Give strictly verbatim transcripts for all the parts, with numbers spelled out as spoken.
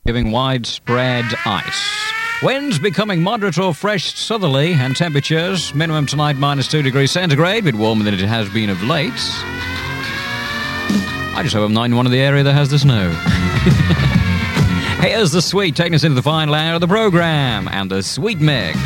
giving widespread ice. Winds becoming moderate or fresh southerly, and temperatures minimum tonight minus two degrees centigrade, a bit warmer than it has been of late. I just hope I'm not in one of the area that has the snow. Here's the Sweet, taking us into the final hour of the program, and the Sweet Mix.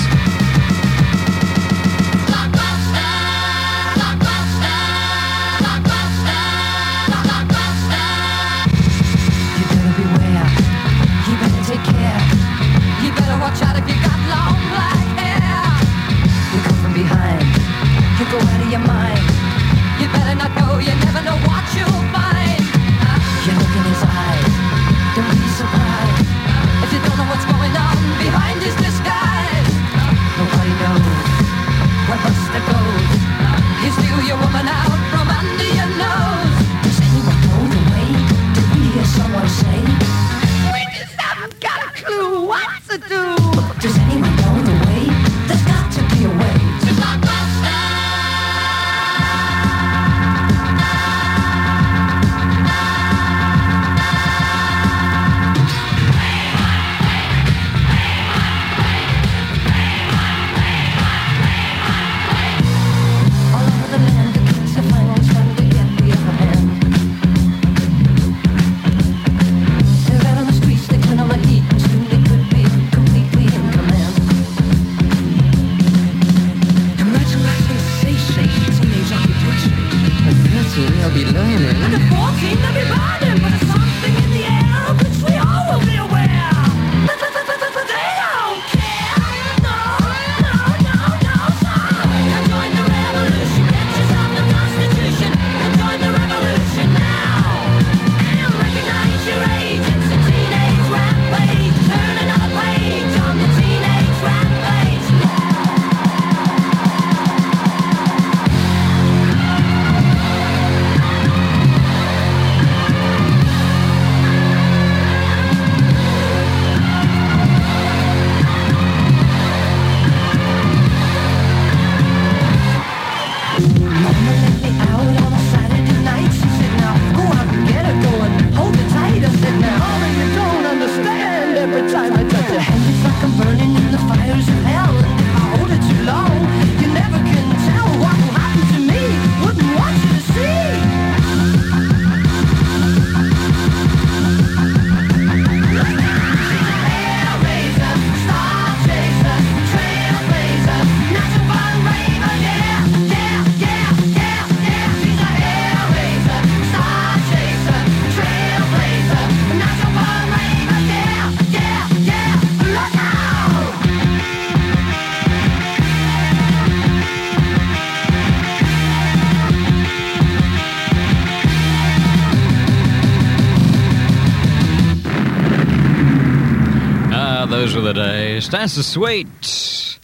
Those are the days. That's the Sweet.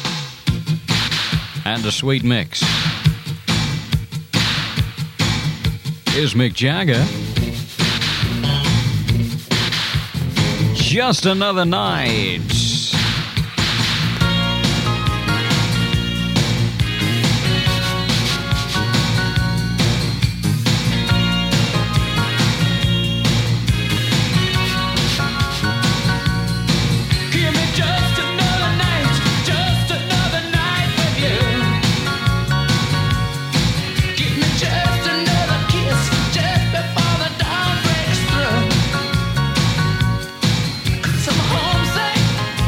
And the Sweet Mix. Here's Mick Jagger. Just Another Night. Some homesick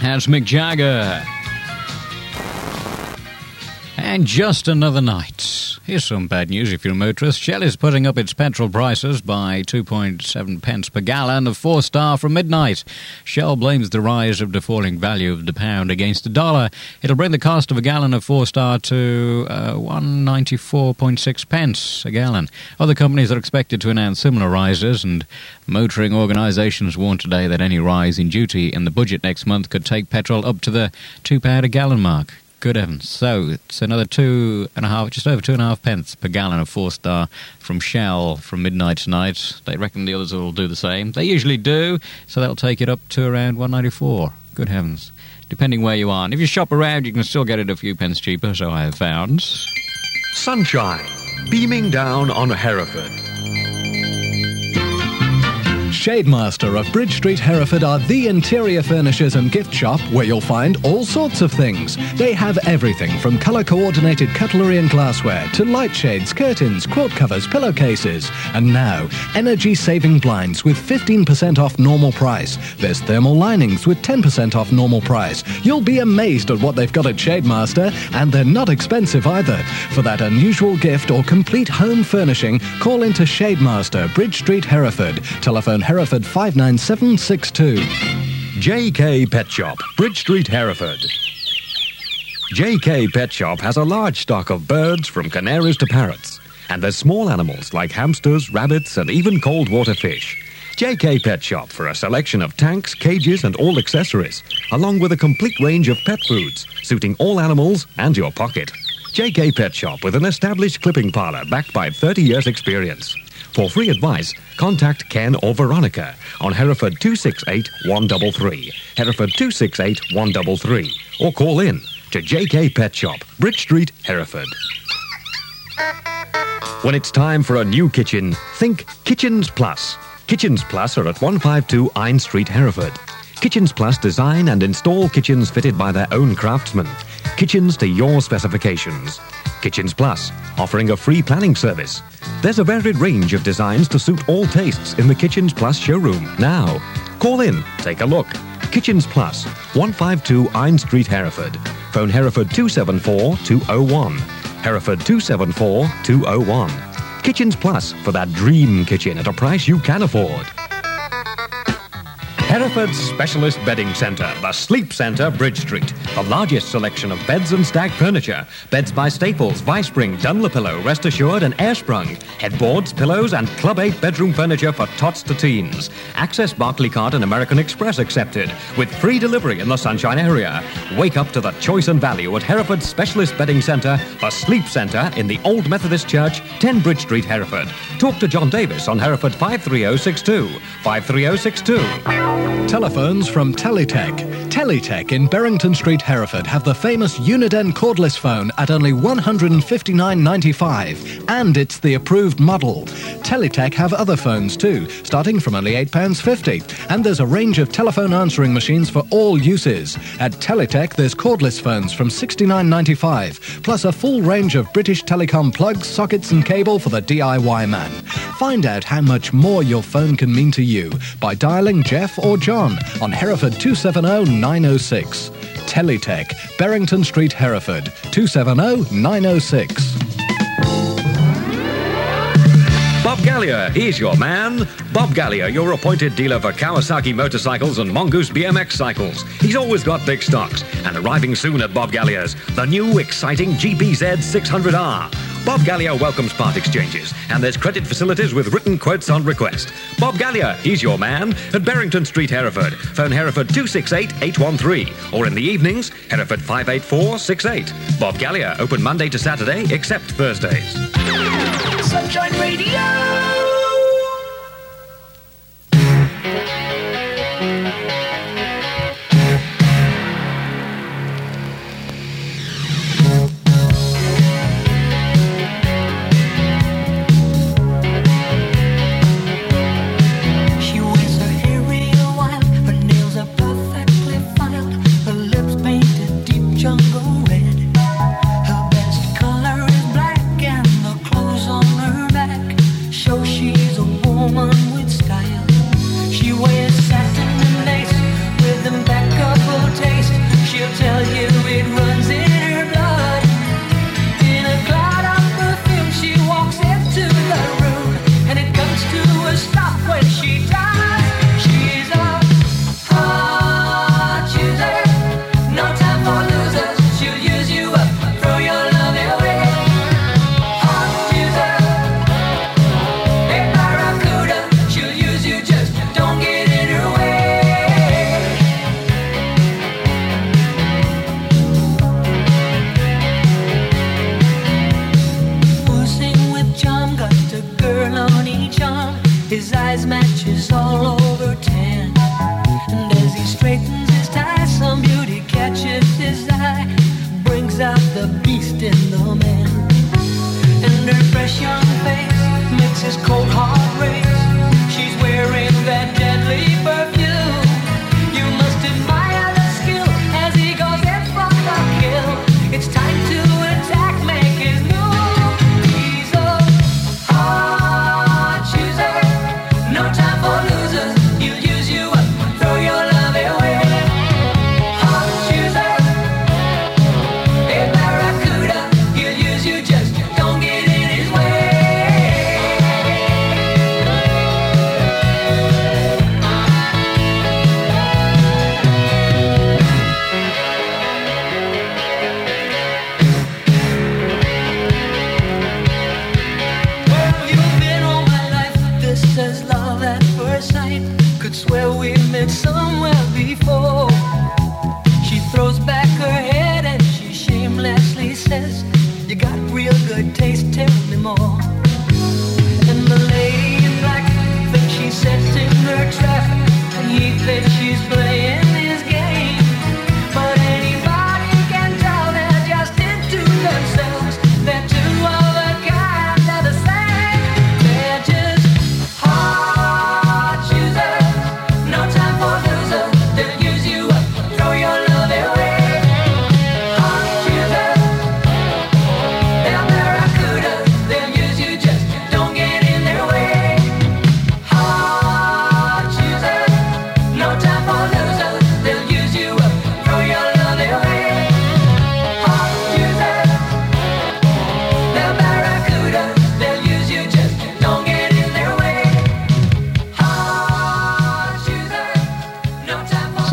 has Mick Jagger. And just another night. Here's some bad news if you're a motorist. Shell is putting up its petrol prices by two point seven pence per gallon of four star from midnight. Shell blames the rise of the falling value of the pound against the dollar. It'll bring the cost of a gallon of four star to uh, one ninety-four point six pence a gallon. Other companies are expected to announce similar rises, and motoring organisations warned today that any rise in duty in the budget next month could take petrol up to the two pound a gallon mark. Good heavens. So it's another two and a half, just over two and a half pence per gallon of four star from Shell from midnight tonight. They reckon the others will do the same. They usually do, so that'll take it up to around one ninety-four. Good heavens. Depending where you are. And if you shop around, you can still get it a few pence cheaper, so I have found. Sunshine, beaming down on Hereford. Shademaster of Bridge Street, Hereford are the interior furnishers and gift shop where you'll find all sorts of things. They have everything from colour-coordinated cutlery and glassware to light shades, curtains, quilt covers, pillowcases. And now, energy-saving blinds with fifteen percent off normal price. There's thermal linings with ten percent off normal price. You'll be amazed at what they've got at Shademaster, and they're not expensive either. For that unusual gift or complete home furnishing, call into Shademaster, Bridge Street, Hereford. Telephone Hereford five nine seven six two. J K Pet Shop, Bridge Street, Hereford. J K Pet Shop has a large stock of birds from canaries to parrots. And there's small animals like hamsters, rabbits, and even cold water fish. J K Pet Shop for a selection of tanks, cages, and all accessories, along with a complete range of pet foods, suiting all animals and your pocket. J K Pet Shop with an established clipping parlour backed by thirty years experience. For free advice, contact Ken or Veronica on Hereford two six eight one three three, Hereford two six eight one three three, or call in to J K Pet Shop, Bridge Street, Hereford. When it's time for a new kitchen, think Kitchens Plus. Kitchens Plus are at one fifty-two Ine Street, Hereford. Kitchens Plus design and install kitchens fitted by their own craftsmen. Kitchens to your specifications. Kitchens Plus, offering a free planning service. There's a varied range of designs to suit all tastes in the Kitchens Plus showroom. Now, call in, take a look. Kitchens Plus, one fifty-two Ine Street, Hereford. Phone Hereford two seven four two oh one. Hereford two seven four two oh one. Kitchens Plus for that dream kitchen at a price you can afford. Hereford's Specialist Bedding Centre, the Sleep Centre, Bridge Street. The largest selection of beds and stag furniture. Beds by Staples, Vicepring, Dunlopillow, Rest Assured and Airsprung. Headboards, pillows and Club eight bedroom furniture for tots to teens. Access Barclaycard and American Express accepted, with free delivery in the Sunshine area. Wake up to the choice and value at Hereford's Specialist Bedding Centre, the Sleep Centre in the Old Methodist Church, ten Bridge Street, Hereford. Talk to John Davis on Hereford five three oh six two. five three oh six two. Telephones from Teletech. Teletech in Berrington Street, Hereford have the famous Uniden cordless phone at only one hundred fifty-nine pounds ninety-five, and it's the approved model. Teletech have other phones too, starting from only eight pounds fifty, and there's a range of telephone answering machines for all uses. At Teletech, there's cordless phones from sixty-nine pounds ninety-five, plus a full range of British Telecom plugs, sockets and cable for the D I Y man. Find out how much more your phone can mean to you by dialing Jeff or John on Hereford two seven oh nine oh six. Teletech, Berrington Street, Hereford, two seven oh nine oh six. Bob Gallier, he's your man. Bob Gallier, your appointed dealer for Kawasaki motorcycles and Mongoose B M X cycles. He's always got big stocks, and arriving soon at Bob Gallier's, the new exciting G B Z six hundred R. Bob Gallier welcomes part exchanges, and there's credit facilities with written quotes on request. Bob Gallier, he's your man, at Berrington Street, Hereford. Phone Hereford two six eight eight one three, or in the evenings, Hereford five eight four six eight. Bob Gallier, open Monday to Saturday, except Thursdays. Sunshine Radio! Jungle red. Her best color is black and the clothes on her back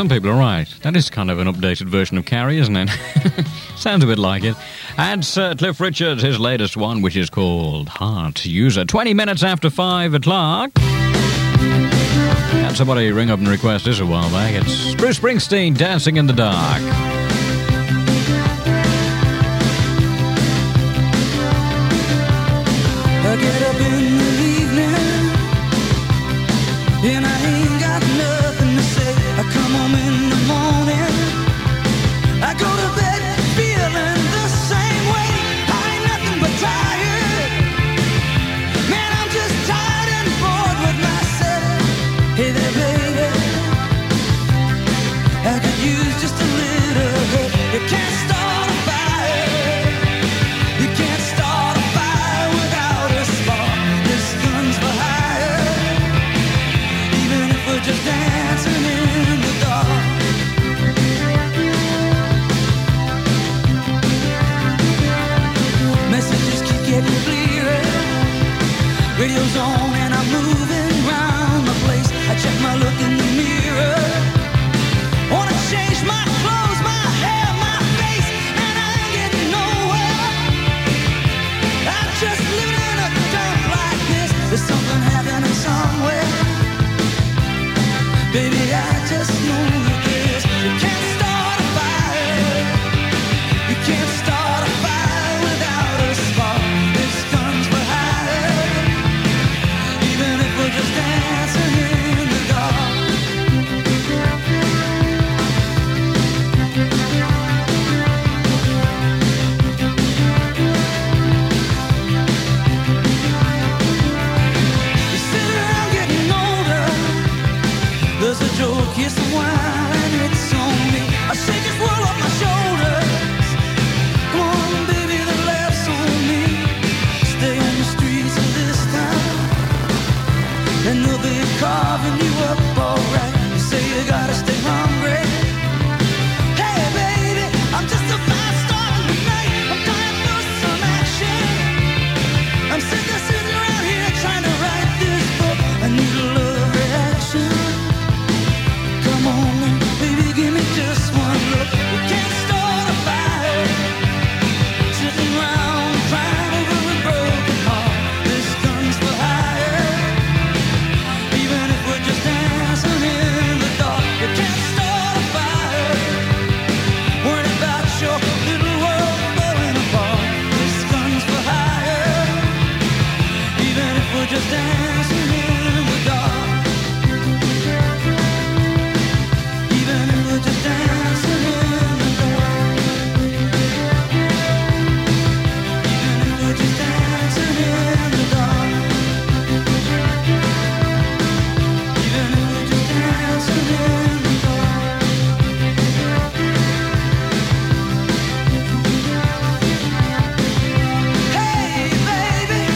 some people are right. That is kind of an updated version of Carrie, isn't it? Sounds a bit like it. And Sir Cliff Richard, his latest one, which is called Heart User. twenty minutes after five o'clock. Had somebody ring up and request this a while back. It's Bruce Springsteen, Dancing in the Dark. I get up in the evening and I ain't got nothing to say. I come home in the morning, I go to bed feeling the same way. I ain't nothing but tired, man, I'm just tired and bored with myself. Hey there baby, I could use just a little help. You can't start a fire, you can't start a fire without a spark. This gun's for hire, even if we're just dancing in the dark. Messages keep getting clearer, radio's on and I'm moving round the place. I check my look in the mirror, wanna change my clothes, my hair, my face, and I ain't getting nowhere. I'm just living in a dump like this. There's something happening somewhere. Baby, I just know that this. You can't start a fire, you can't start a fire without a spark. This gun's for hire, even if we're just dancing in the dark. You sit around getting older, there's a joke, here's the wine, it's on me. I shake this world off my shoulders. Come on, baby, the laughs on me. Stay on the streets of this town, and they'll be carving you up alright. You say you gotta stay hungry. Hey, baby, I'm just a fast star tonight. I'm dying for some action. I'm sick of sitting around here trying to write this book. I need a love reaction. Come on, baby, give me just one look. You can't start a fire, sitting around crying over a broken heart. This gun's for hire, even if we're just dancing in the dark. You can't start a fire, worried about your little world falling apart. This gun's for hire, even if we're just dancing in the dark. Even if we're just dancing in the dark. Even if we're just dancing in the dark. Even if we're just dancing in the dark. Hey, baby.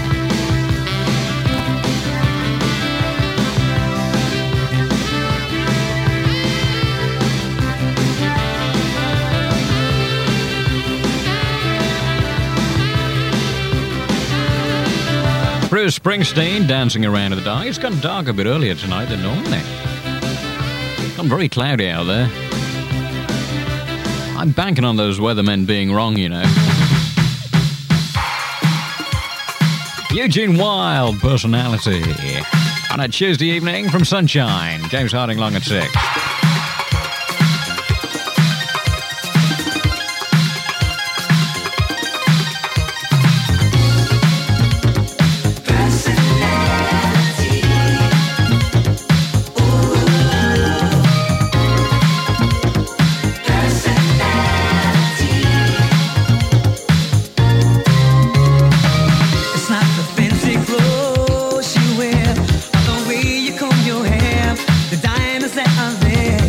Bruce Springsteen, Dancing Around in the Dark. It's gone dark a bit earlier tonight than normally. I'm very cloudy out there. I'm banking on those weathermen being wrong, you know. Eugene Wilde, Personality. On a Tuesday evening from Sunshine. James Harding Long at six. It's not the fancy clothes you wear, or the way you comb your hair, the diamonds that are there.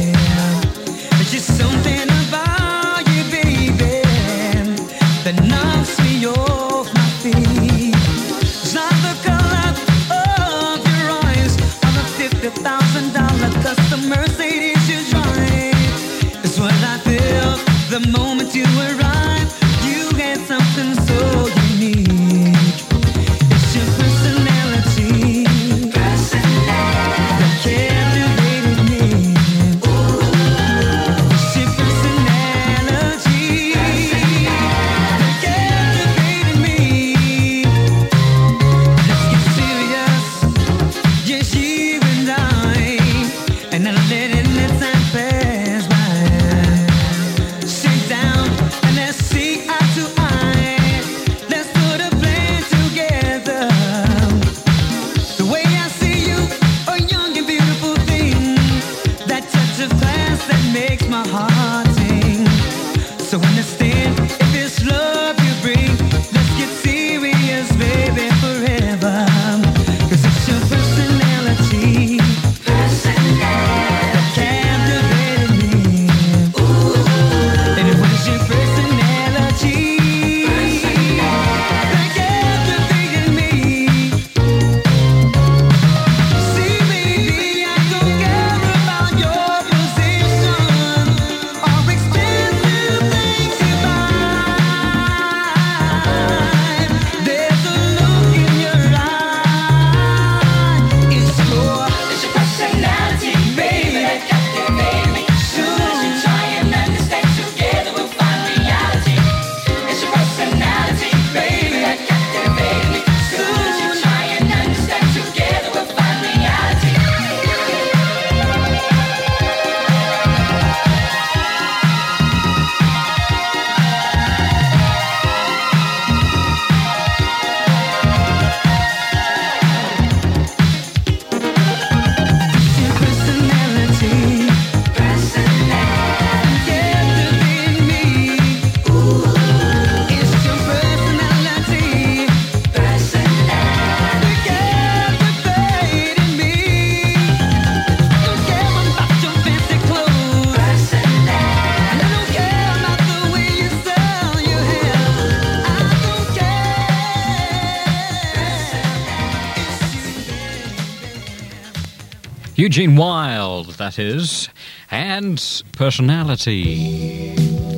Eugene Wilde, that is, and Personality.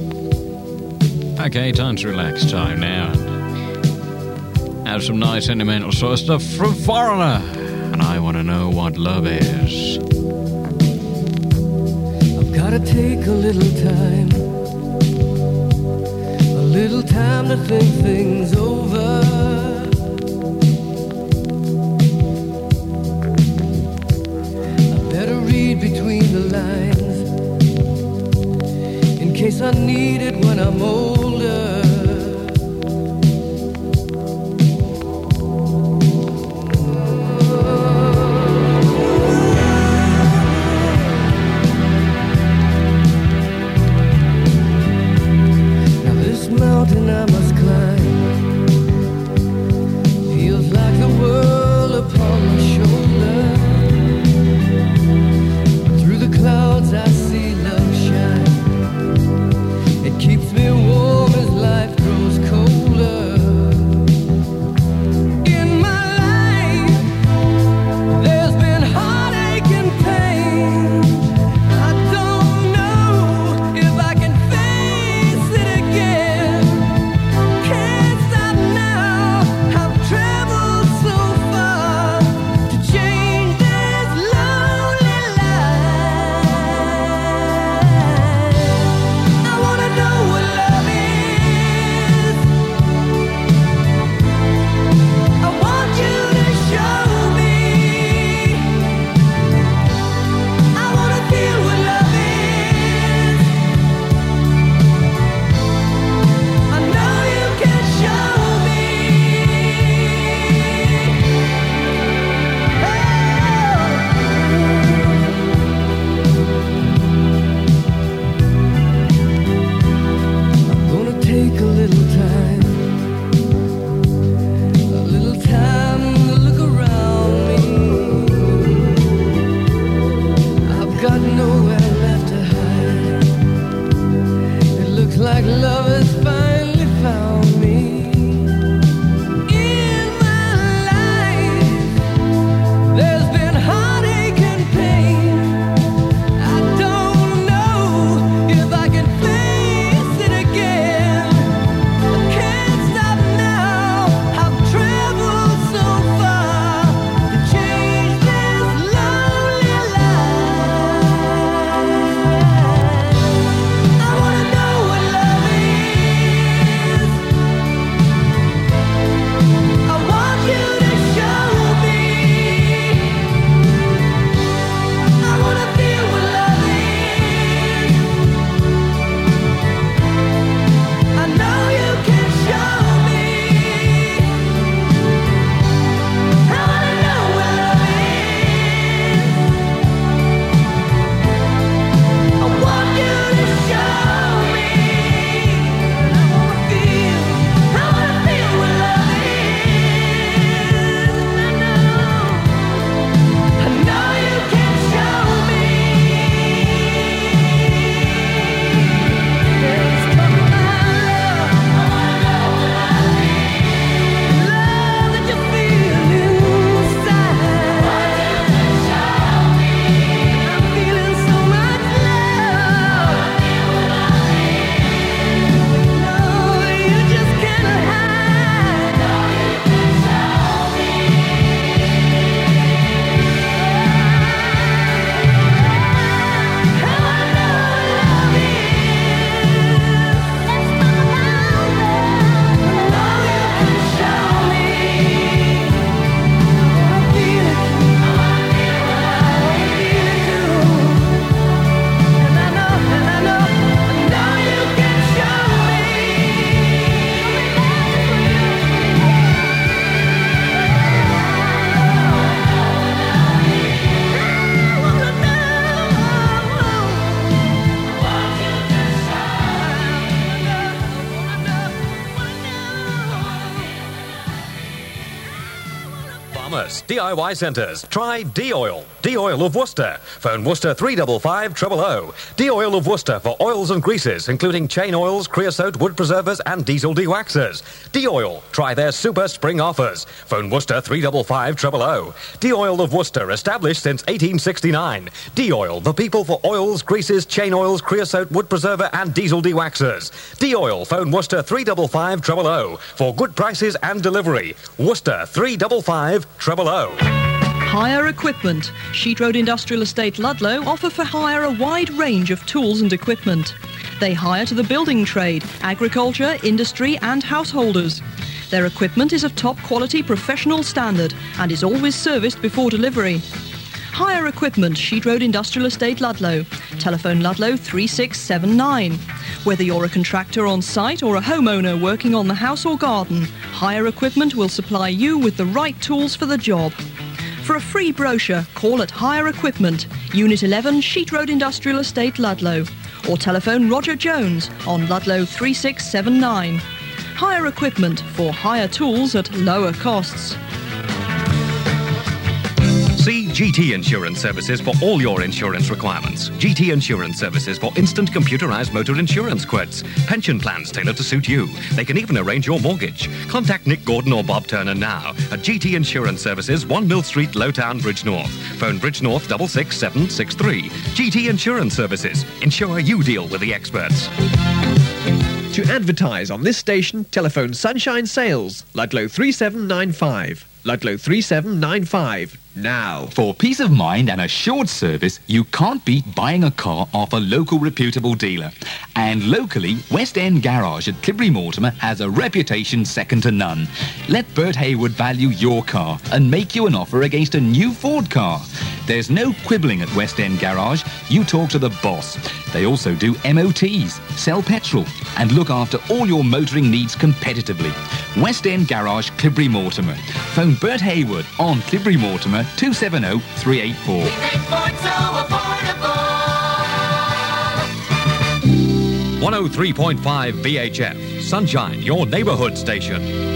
Okay, time to relax time now. Have some nice sentimental sort of stuff from Foreigner. And I want to know what love is. I've gotta take a little time, a little time to think things over. I better read between the lines in case I need it when I'm older. Mountain I must climb feels like the world upon my shoulder. Through the clouds I see love shine. It keeps me warm. plumbers, D I Y centres, try D-Oil. D-Oil of Worcester. Phone Worcester three five five, zero zero zero. D-Oil of Worcester for oils and greases, including chain oils, creosote, wood preservers and diesel dewaxers. D-Oil. Try their super spring offers. Phone Worcester three five five, zero zero zero. D-Oil of Worcester, established since eighteen sixty-nine. D-Oil, the people for oils, greases, chain oils, creosote, wood preserver and diesel dewaxers. D-Oil. Phone Worcester three five five, zero zero zero for good prices and delivery. Worcester three five five, zero zero zero. Hire Equipment. Sheet Road Industrial Estate Ludlow offer for hire a wide range of tools and equipment. They hire to the building trade, agriculture, industry and householders. Their equipment is of top quality professional standard and is always serviced before delivery. Hire Equipment, Sheet Road Industrial Estate Ludlow. Telephone Ludlow three six seven nine. Whether you're a contractor on site or a homeowner working on the house or garden, Hire Equipment will supply you with the right tools for the job. For a free brochure, call at Hire Equipment, Unit eleven, Sheet Road Industrial Estate, Ludlow, or telephone Roger Jones on Ludlow three six seven nine. Hire Equipment for hire tools at lower costs. See G T Insurance Services for all your insurance requirements. G T Insurance Services for instant computerized motor insurance quotes. Pension plans tailored to suit you. They can even arrange your mortgage. Contact Nick Gordon or Bob Turner now at G T Insurance Services, one Mill Street, Lowtown, Bridge North. Phone Bridge North six six seven six three. G T Insurance Services. Ensure you deal with the experts. To advertise on this station, telephone Sunshine Sales, Ludlow three seven nine five. Ludlow three seven nine five. Now. For peace of mind and assured service, you can't beat buying a car off a local reputable dealer. And locally, West End Garage at Clibberry Mortimer has a reputation second to none. Let Bert Haywood value your car and make you an offer against a new Ford car. There's no quibbling at West End Garage. You talk to the boss. They also do M O Ts, sell petrol, and look after all your motoring needs competitively. West End Garage, Clibberry Mortimer. Phone Bert Haywood on Clibberry Mortimer two seven zero, three eight four. one oh three point five V H F. Sunshine, your neighbourhood station.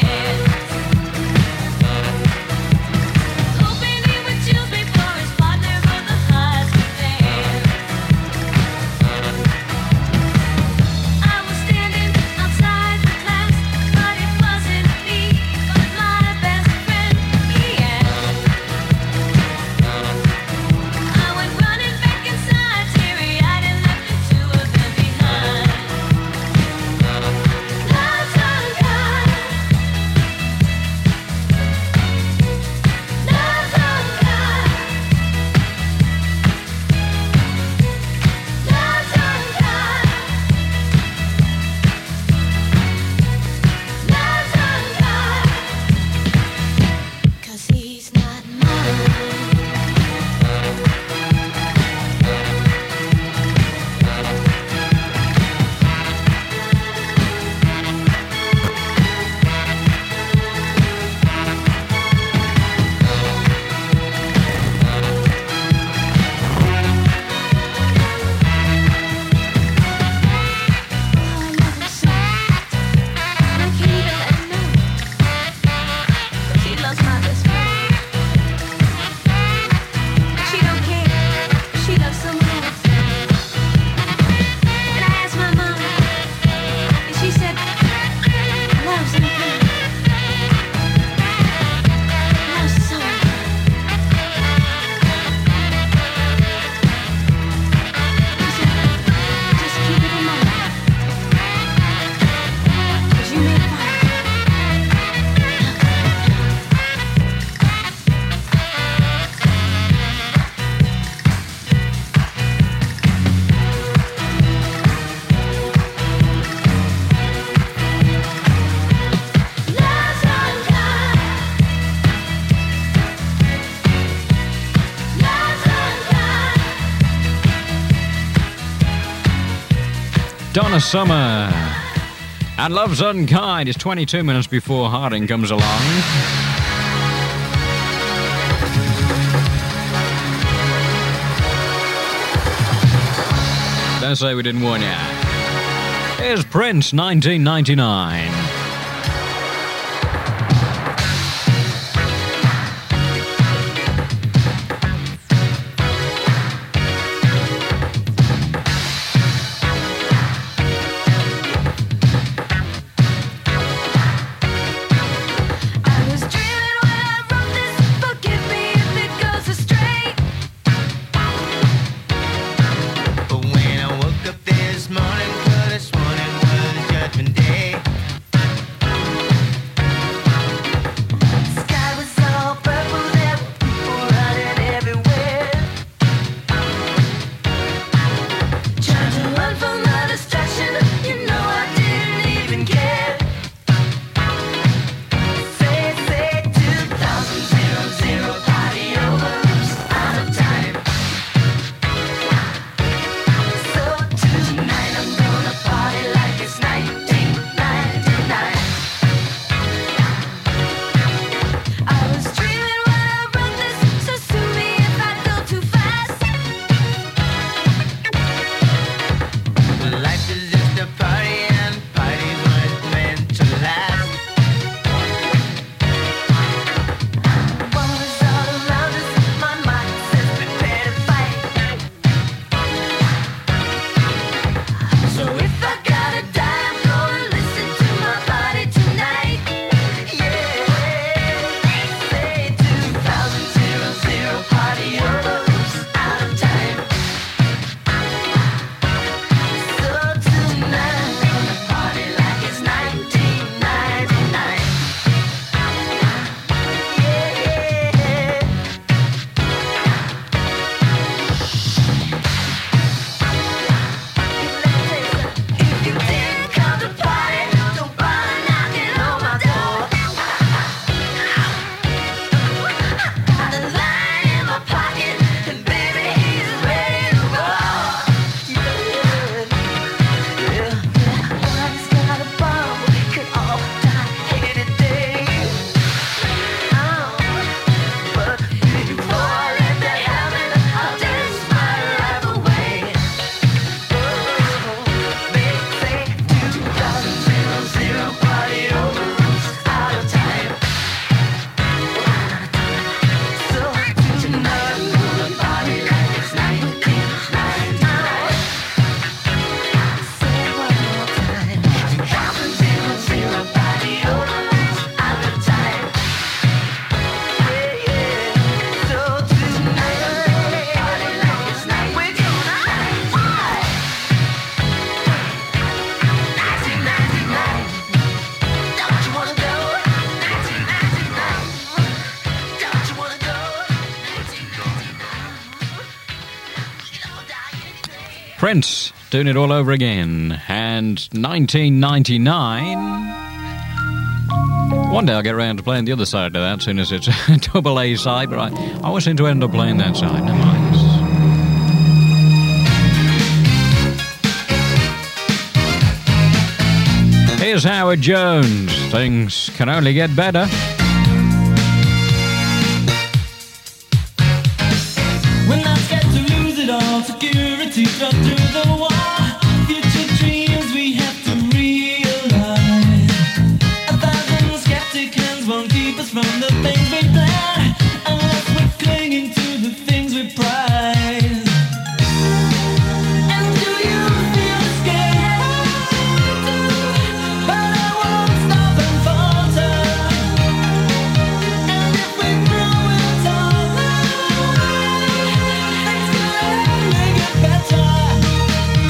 Hoping he would choose me for his partner Donna Summer. And Love's Unkind is twenty-two minutes before Harding comes along. Don't say we didn't warn you. Here's Prince, nineteen ninety-nine. Prince, doing it all over again. And nineteen ninety-nine... One day I'll get around to playing the other side of that, as soon as it's a double A side, but I, I always seem to end up playing that side. Never mind. Here's Howard Jones. Things can only get better. When I'm scared to lose it all, security shut through the wall. Future dreams we have to realize. A thousand skeptic hands won't keep us from the things we plan, unless we're clinging to the things we prize. And do you feel scared? But I won't stop and falter. And if we throw it all away, things can only get better.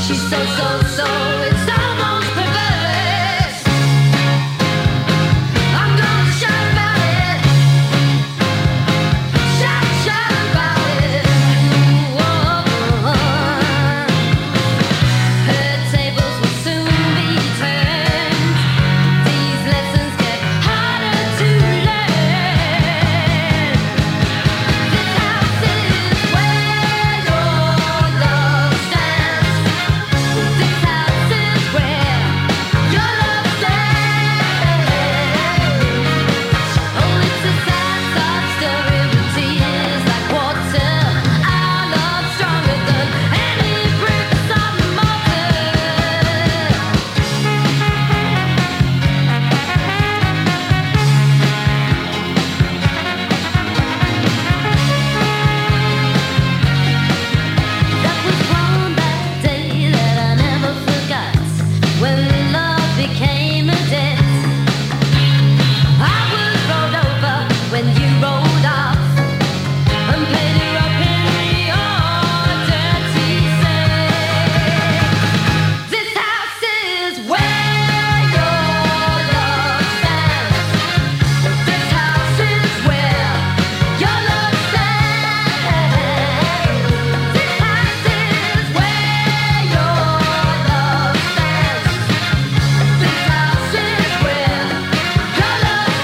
She's so, so, so, it's almost perverse. I'm gonna shout about it. Shout, shout about it. Whoa. Her tables will soon be turned. These lessons get harder to learn. This house is where your love stands. This house is where your love stands. Oh, it's a sad, sad story with tears like water. Our love stronger than any bricks on the mortar. That was one bad day that I never forgot, when love became a debt. I was rolled over when you rolled off, and paid her up in your dirty sex. This house is where your love stands. This house is where your love stands. This house is where your love stands. This house is where your love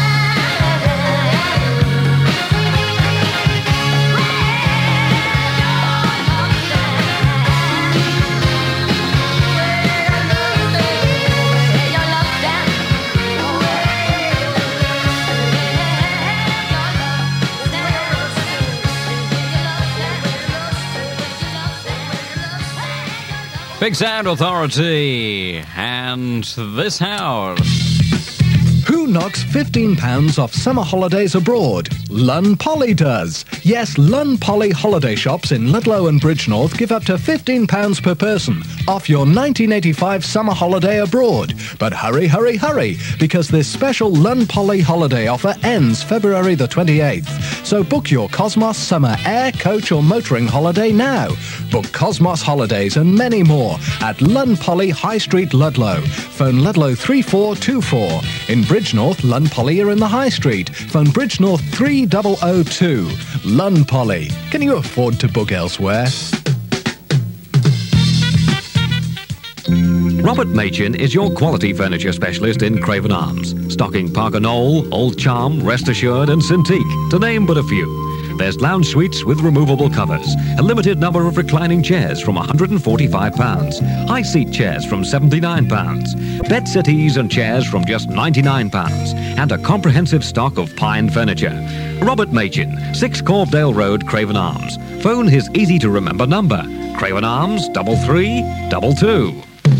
Big Sound Authority and This House. Who knocks fifteen pounds off summer holidays abroad? Lun Poly does. Yes, Lun Poly holiday shops in Ludlow and Bridgnorth give up to fifteen pounds per person off your nineteen eighty-five summer holiday abroad. But hurry, hurry, hurry, because this special Lun Poly holiday offer ends February the twenty-eighth. So book your Cosmos summer air, coach or motoring holiday now. Book Cosmos holidays and many more at Lun Poly High Street, Ludlow. Phone Ludlow three four two four. In Bridgnorth, Lun Poly are in the High Street. Phone Bridgnorth three zero zero two. Lun Poly. Can you afford to book elsewhere? Robert Machin is your quality furniture specialist in Craven Arms, stocking Parker Knoll, Old Charm, Rest Assured and Cintiq, to name but a few. There's lounge suites with removable covers, a limited number of reclining chairs from one hundred forty-five pounds, high seat chairs from seventy-nine pounds, bed settees and chairs from just ninety-nine pounds, and a comprehensive stock of pine furniture. Robert Machin, six Corvedale Road, Craven Arms. Phone his easy-to-remember number, Craven Arms double three double two.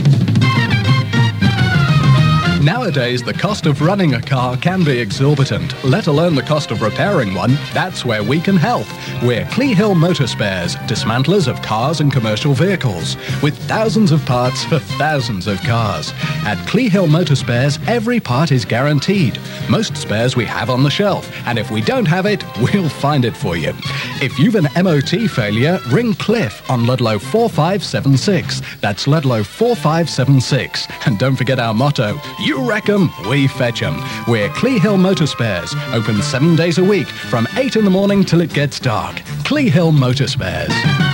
Nowadays, the cost of running a car can be exorbitant, let alone the cost of repairing one. That's where we can help. We're Clee Hill Motor Spares, dismantlers of cars and commercial vehicles, with thousands of parts for thousands of cars. At Clee Hill Motor Spares, every part is guaranteed. Most spares we have on the shelf, and if we don't have it, we'll find it for you. If you've an M O T failure, ring Cliff on Ludlow four five seven six. That's Ludlow four five seven six. And don't forget our motto, you wreck 'em, we fetch 'em. We're Clee Hill Motor Spares, open seven days a week, from eight in the morning till it gets dark. Clee Hill Motor Spares.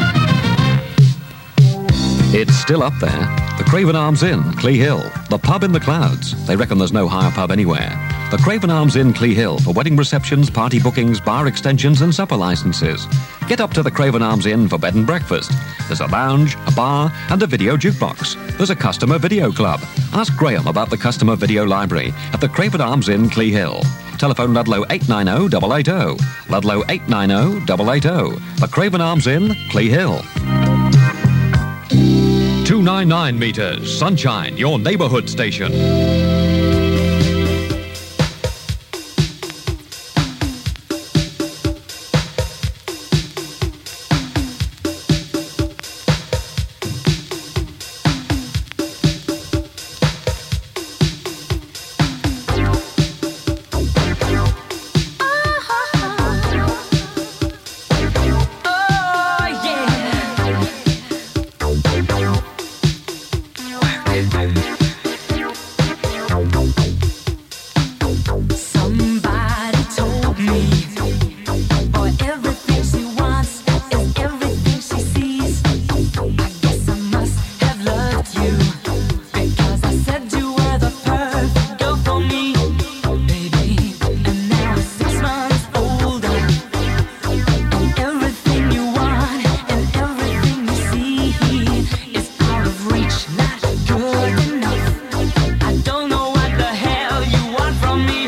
It's still up there. The Craven Arms Inn, Clee Hill. The pub in the clouds. They reckon there's no higher pub anywhere. The Craven Arms Inn, Clee Hill, for wedding receptions, party bookings, bar extensions and supper licenses. Get up to the Craven Arms Inn for bed and breakfast. There's a lounge, a bar and a video jukebox. There's a customer video club. Ask Graham about the customer video library at the Craven Arms Inn, Clee Hill. Telephone Ludlow eight nine zero eight eight zero. Ludlow eight nine zero eight eight zero. The Craven Arms Inn, Clee Hill. two ninety-nine meters. Sunshine, your neighborhood station. Somebody told me, boy, everything she wants is everything she sees. I guess I must have loved you because I said you were the perfect girl for me, baby. And now we're six months older, and everything you want and everything you see is out of reach, not good enough. I don't know what the hell you want from me.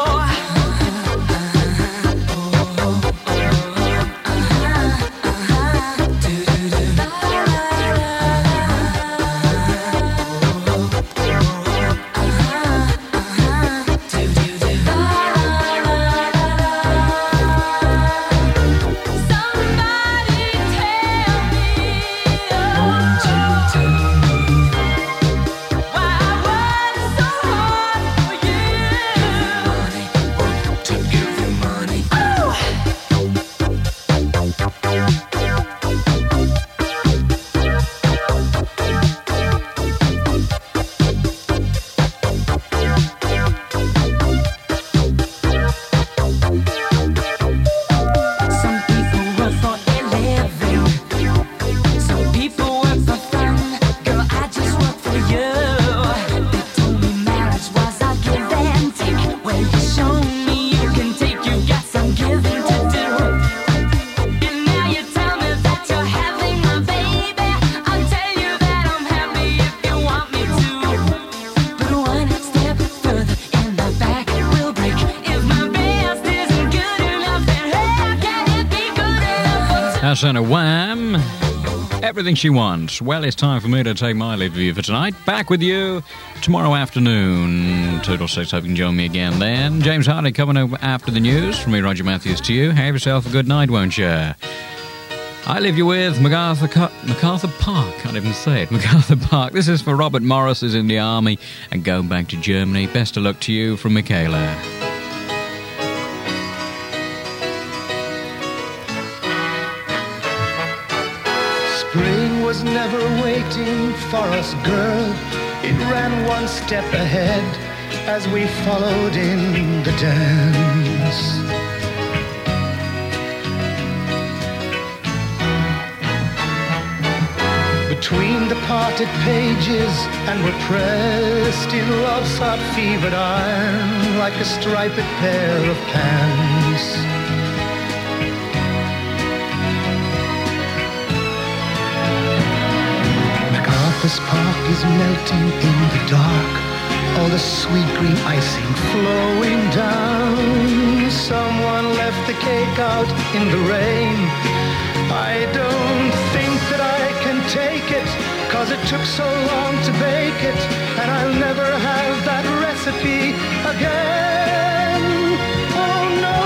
Some people work for a living, some people work for fun. Girl, I just work for you. They told me marriage was a give and take. Well, you show me you can take, you got some giving to do. And now you tell me that you're having my baby. I'll tell you that I'm happy if you want me to. But one step further and my back will break. If my best isn't good enough, then how can it be good enough for two? That's in a Wham! Everything she wants. Well, it's time for me to take my leave of you for tonight. Back with you tomorrow afternoon. Total six. Hope you can join me again then. James Hardy coming up after the news. From me, Roger Matthews, to you. Have yourself a good night, won't you? I leave you with MacArthur, Co- MacArthur Park. Can't even say it. MacArthur Park. This is for Robert Morris, who's in the army and going back to Germany. Best of luck to you from Michaela. Spring was never waiting for us, girl. It ran one step ahead as we followed in the dance. Between the parted pages and we're pressed in love's hot fevered iron like a striped pair of pants. MacArthur's Park is melting in the dark, all the sweet green icing flowing down. Someone left the cake out in the rain. I don't think that I can take it, 'cause it took so long to bake it, and I'll never have that recipe again. Oh no.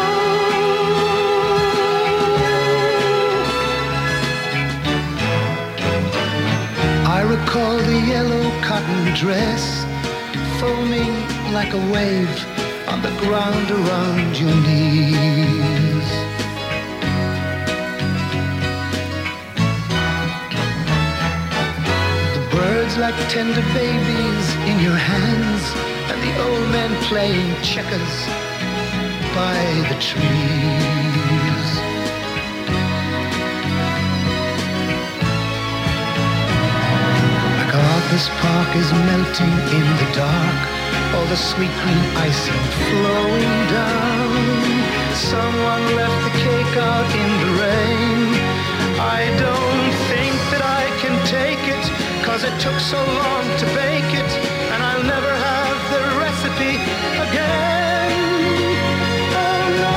I recall the yellow cotton dress foaming like a wave on the ground around your knees. The birds like tender babies in your hands, and the old men playing checkers by the trees. MacArthur's Park is melting in the dark, all the sweet green icing flowing down. Someone left the cake out in the rain. I don't think that I can take it, 'cause it took so long to bake it, and I'll never have the recipe again. Oh no.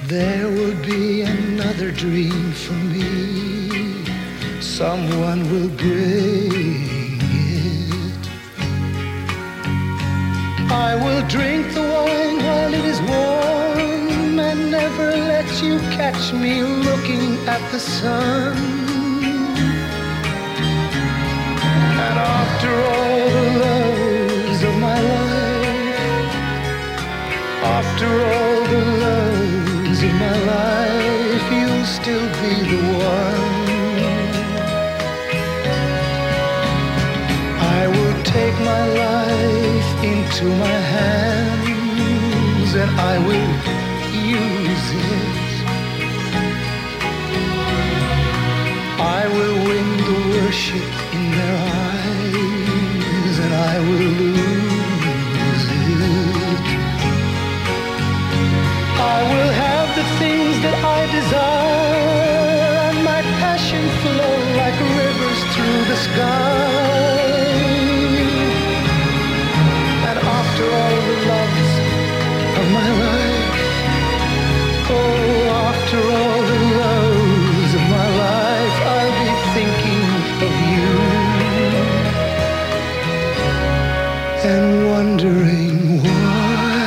there will be another dream for me. Someone will bring it. I will drink the wine while it is warm and never let you catch me looking at the sun. And after all the loves of my life, after all the loves of my life, you'll still be the one. I will take my life into my hands and I will use it. I will win the worship in their eyes and I will lose it. I will have the things that I desire and my passion flow like rivers through the sky. And after all the loves of my life, oh, after all the loves of my life, I'll be thinking of you and wondering why.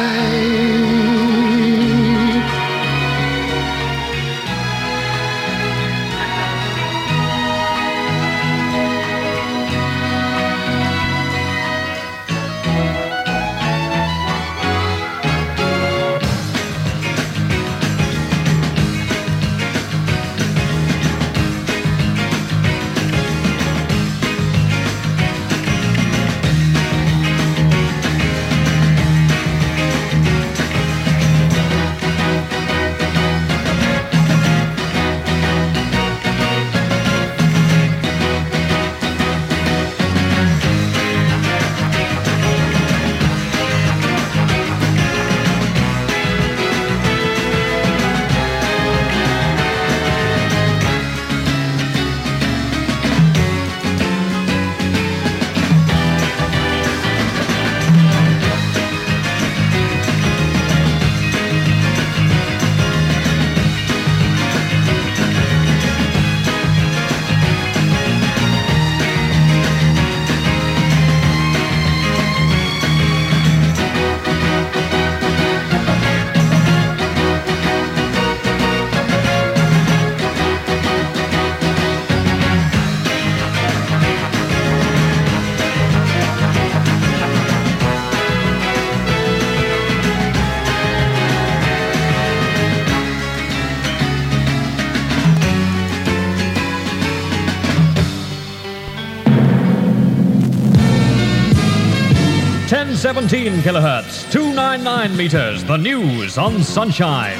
ten seventeen kilohertz, two ninety-nine meters, the news on Sunshine.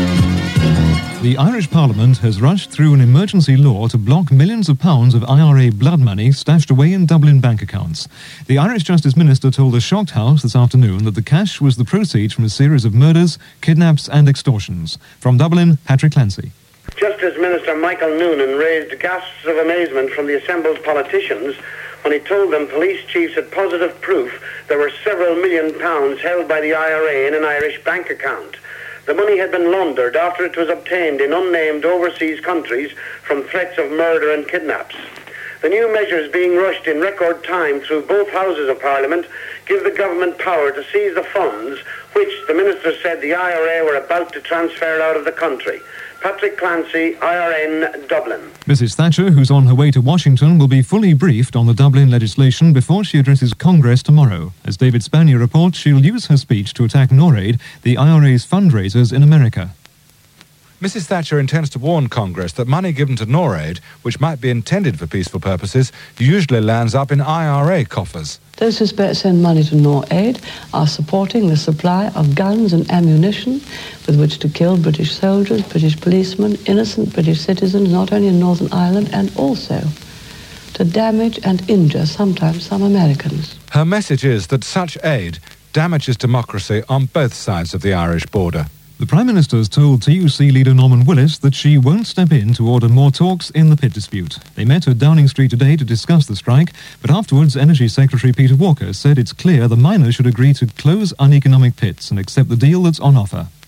The Irish Parliament has rushed through an emergency law to block millions of pounds of I R A blood money stashed away in Dublin bank accounts. The Irish Justice Minister told the shocked House this afternoon that the cash was the proceeds from a series of murders, kidnaps and extortions. From Dublin, Patrick Clancy. Justice Minister Michael Noonan raised gasps of amazement from the assembled politicians when he told them police chiefs had positive proof there were several million pounds held by the I R A in an Irish bank account. The money had been laundered after it was obtained in unnamed overseas countries from threats of murder and kidnaps. The new measures being rushed in record time through both houses of Parliament give the government power to seize the funds which the minister said the I R A were about to transfer out of the country. Patrick Clancy, I R N, Dublin. Missus Thatcher, who's on her way to Washington, will be fully briefed on the Dublin legislation before she addresses Congress tomorrow. As David Spanier reports, she'll use her speech to attack NORAID, the I R A's fundraisers in America. Missus Thatcher intends to warn Congress that money given to NORAID, which might be intended for peaceful purposes, usually lands up in I R A coffers. Those who send money to NORAID are supporting the supply of guns and ammunition with which to kill British soldiers, British policemen, innocent British citizens, not only in Northern Ireland, and also to damage and injure sometimes some Americans. Her message is that such aid damages democracy on both sides of the Irish border. The Prime Minister's told T U C leader Norman Willis that she won't step in to order more talks in the pit dispute. They met at Downing Street today to discuss the strike, but afterwards Energy Secretary Peter Walker said it's clear the miners should agree to close uneconomic pits and accept the deal that's on offer.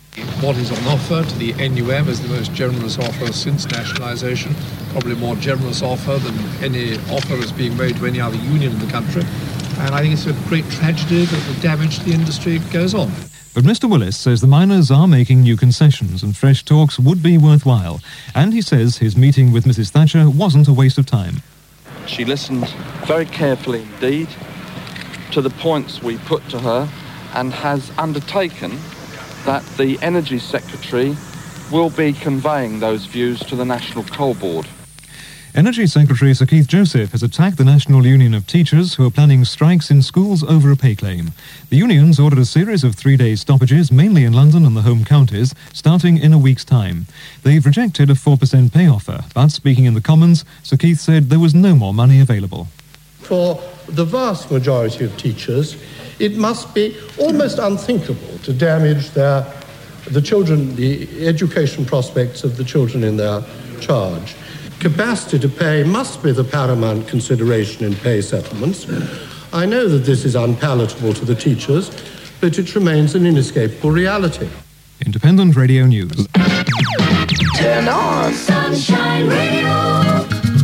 What is on offer to the N U M is the most generous offer since nationalisation, probably a more generous offer than any offer that's being made to any other union in the country. And I think it's a great tragedy that the damage to the industry goes on. But Mister Willis says the miners are making new concessions and fresh talks would be worthwhile. And he says his meeting with Missus Thatcher wasn't a waste of time. She listened very carefully indeed to the points we put to her and has undertaken that the Energy Secretary will be conveying those views to the National Coal Board. Energy Secretary Sir Keith Joseph has attacked the National Union of Teachers who are planning strikes in schools over a pay claim. The unions ordered a series of three-day stoppages, mainly in London and the home counties, starting in a week's time. They've rejected a four percent pay offer, but speaking in the Commons, Sir Keith said there was no more money available. For the vast majority of teachers, it must be almost unthinkable to damage their, the children, the education prospects of the children in their charge. Capacity to pay must be the paramount consideration in pay settlements. I know that this is unpalatable to the teachers, but it remains an inescapable reality. Independent Radio News. Turn on Sunshine Radio.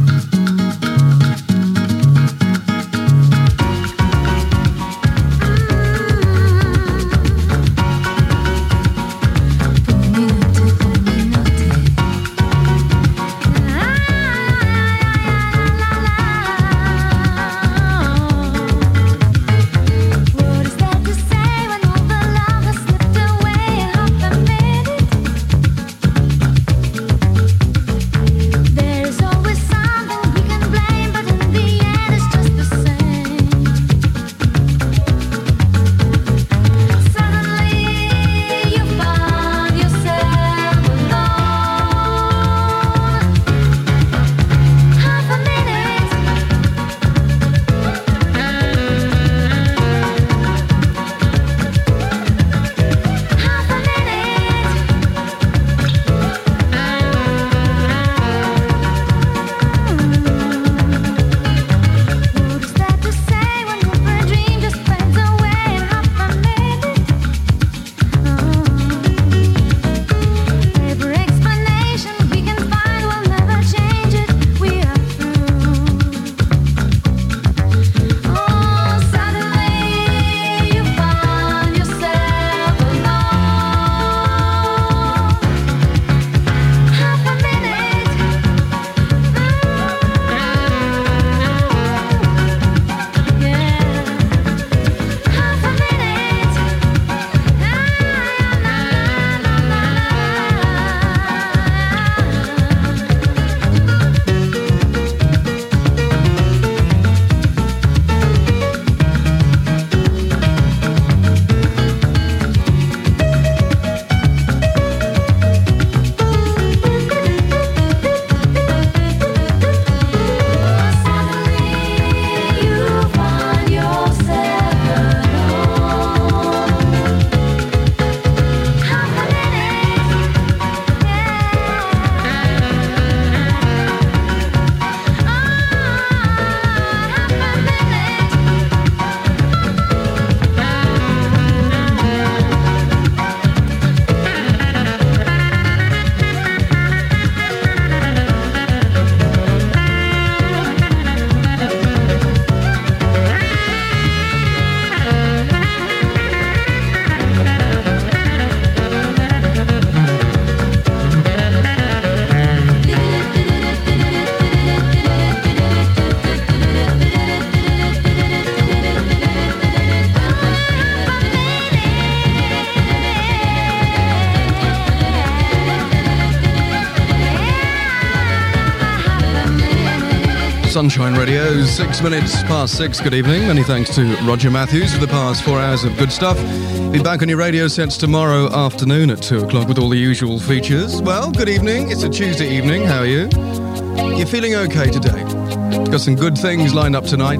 Sunshine Radio, six minutes past six. Good evening. Many thanks to Roger Matthews for the past four hours of good stuff. Be back on your radio sets tomorrow afternoon at two o'clock with all the usual features. Well, good evening. It's a Tuesday evening. How are you? You feeling okay today? Got some good things lined up tonight,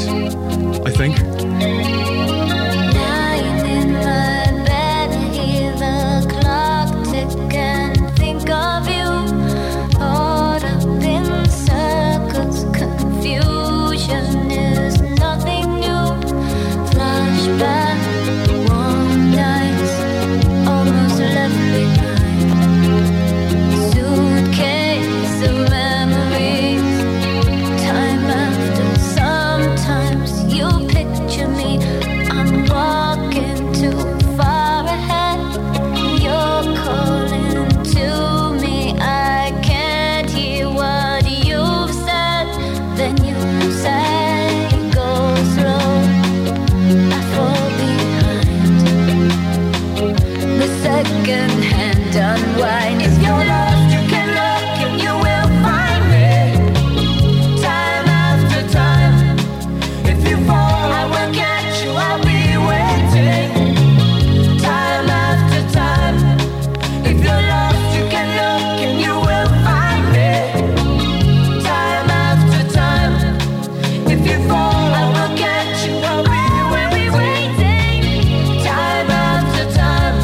I think. One night, almost left me. second-hand unwind. If you're lost, you can look and you will find me. Time after time. If you fall, I will catch you. I'll be waiting. Time after time. If you're lost, you can look and you will find me. Time after time. If you fall, I will catch you. I'll be waiting. Time after time.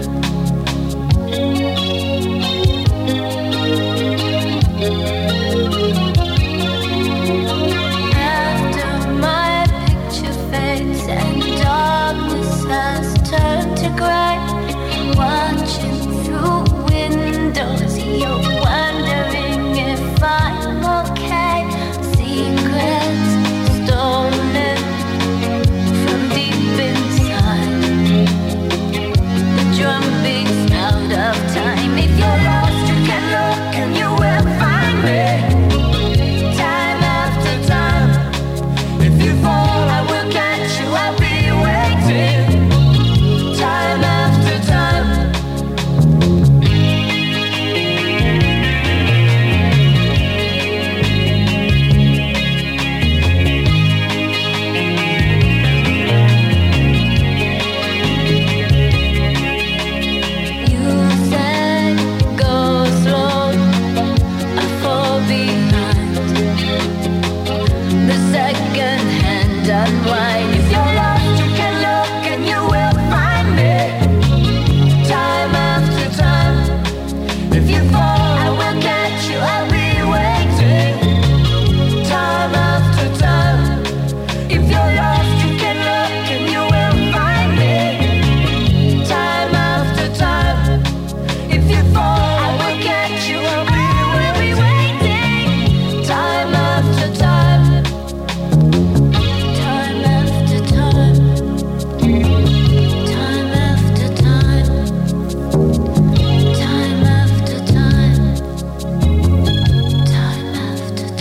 After my picture fades and darkness has turned to grey, watching through windows, you're wondering if I'm okay. Secrets stolen from deep inside. The drum beats out of time. If you're lost, you can look and you will find me. Time after time. If you fall, I will catch you. I'll be waiting. Time after time. You said go slow, I fall behind. The second hand unwind. If you're lost, you can look and you will find me. Time after time. If you fall, I will catch you. I'll be waiting. Time after time. If you're lost, you can look and you will find me. Time after time. If you fall, I will catch you. I'll be waiting. Time after time. Time after time. Time after time. Time after time. Time after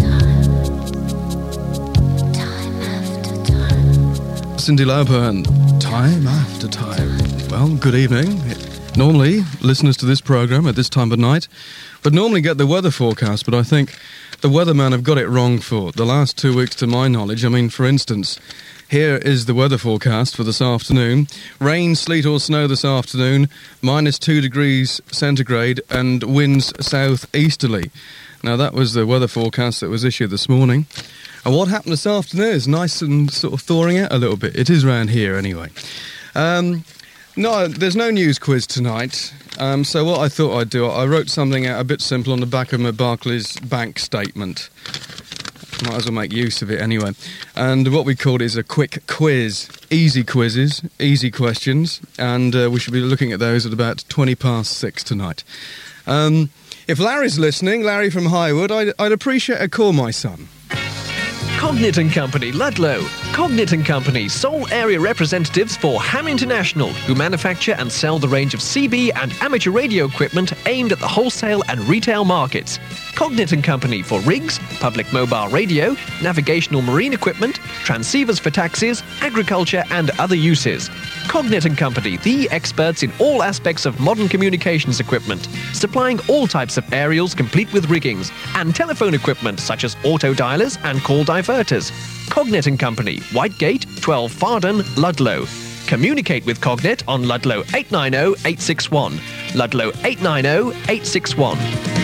time. Time after time. Cyndi Lauper and Time After Time. Well, good evening. Normally, listeners to this programme at this time of night would normally get the weather forecast, but I think the weatherman have got it wrong for the last two weeks to my knowledge. I mean, for instance, here is the weather forecast for this afternoon. Rain, sleet or snow this afternoon, minus two degrees centigrade and winds south-easterly. Now, that was the weather forecast that was issued this morning. And what happened this afternoon is nice and sort of thawing out a little bit. It is round here anyway. Um, no, there's no news quiz tonight. Um, so what I thought I'd do, I wrote something out a bit simple on the back of my Barclays bank statement. Might as well make use of it anyway. And what we called is a quick quiz. Easy quizzes, easy questions. And uh, we should be looking at those at about twenty past six tonight. Um, if Larry's listening, Larry from Highwood, I'd, I'd appreciate a call, my son. Cognit and Company, Ludlow. Cognit and Company, sole area representatives for Ham International, who manufacture and sell the range of C B and amateur radio equipment aimed at the wholesale and retail markets. Cognit and Company for rigs, public mobile radio, navigational marine equipment, transceivers for taxis, agriculture and other uses. Cognit and Company, the experts in all aspects of modern communications equipment, supplying all types of aerials complete with riggings, and telephone equipment such as auto dialers and call diverters. Cognit and Company, Whitegate, twelve Farden, Ludlow. Communicate with Cognit on Ludlow eight nine zero eight six one. Ludlow eight nine zero eight six one.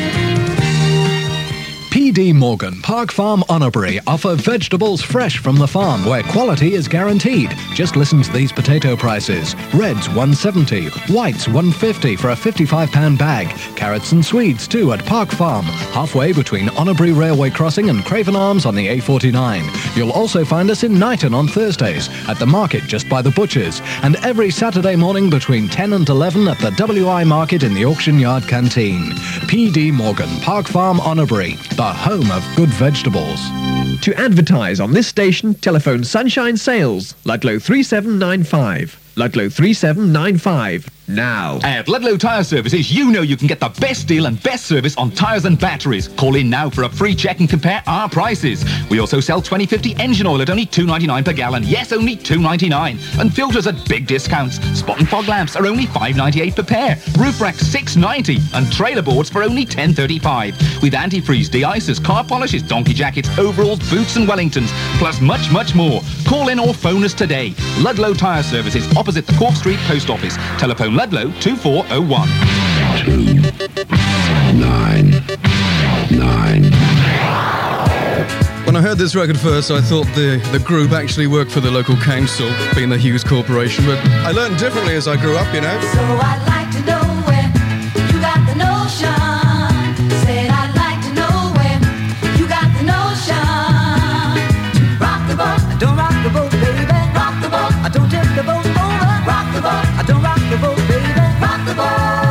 P D Morgan, Park Farm, Honorbury offer vegetables fresh from the farm where quality is guaranteed. Just listen to these potato prices. Reds one seventy, whites one fifty for a fifty-five pound bag. Carrots and Swedes too at Park Farm, halfway between Honorbury Railway Crossing and Craven Arms on the A forty-nine. You'll also find us in Knighton on Thursdays, at the market just by the butchers, and every Saturday morning between ten and eleven at the W I Market in the Auction Yard Canteen. P D Morgan, Park Farm, Honorbury, the home of good vegetables. To advertise on this station, telephone Sunshine Sales, Ludlow three seven nine five. Ludlow three seven nine five. Now. At Ludlow Tyre Services, you know you can get the best deal and best service on tyres and batteries. Call in now for a free check and compare our prices. We also sell twenty fifty engine oil at only two ninety-nine per gallon. Yes, only two ninety-nine. And filters at big discounts. Spot and fog lamps are only five ninety-eight per pair. Roof racks six ninety. And trailer boards for only ten thirty-five. With antifreeze, de-icers, car polishes, donkey jackets, overalls, boots and Wellingtons. Plus much, much more. Call in or phone us today. Ludlow Tyre Services, opposite the Cork Street Post Office. Telephone Ludlow two four oh one. Two, nine, nine. When I heard this record first, I thought the, the group actually worked for the local council, being the Hughes Corporation, but I learned differently as I grew up, you know. So I'd like to know where you got the notion. Said I'd like to know where you got the notion. Rock the boat, don't rock the boat, baby. Rock the boat, I don't tip the boat over. Rock the boat, I don't rock the boat, baby. Rock the boat.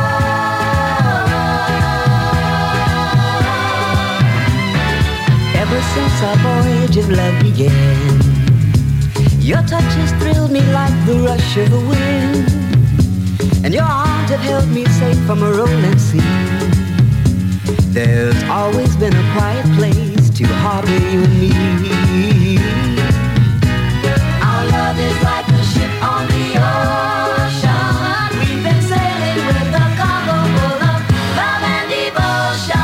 Ever since our voyage of love began, your touch has thrilled me like the rush of the wind, and your arms have held me safe from a rolling sea. There's always been a quiet place to harbor you and me. Our love is like a ship on the ocean. We've been sailing with a cargo full of love and devotion.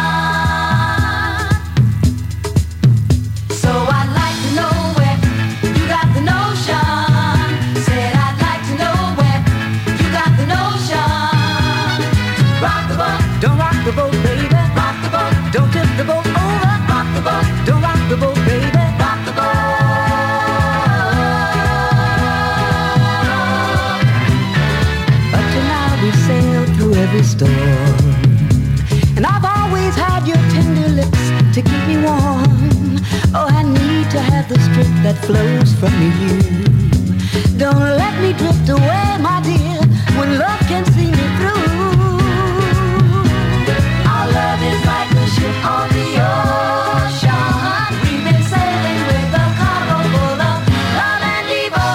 So I'd like to know where you got the notion. Said I'd like to know where you got the notion. Rock the boat, don't rock the boat, baby. Rock the boat, don't tip the boat over. Rock the boat, don't rock the boat, baby. Rock the boat. Up to now we've sailed through every storm, and I've always had your tender lips to keep me warm. Oh, I need to have the strength that flows from you. Don't let me drift away, my dear, when love can see me through. Our love is like a ship on the ocean. We've been sailing with a cargo full of love and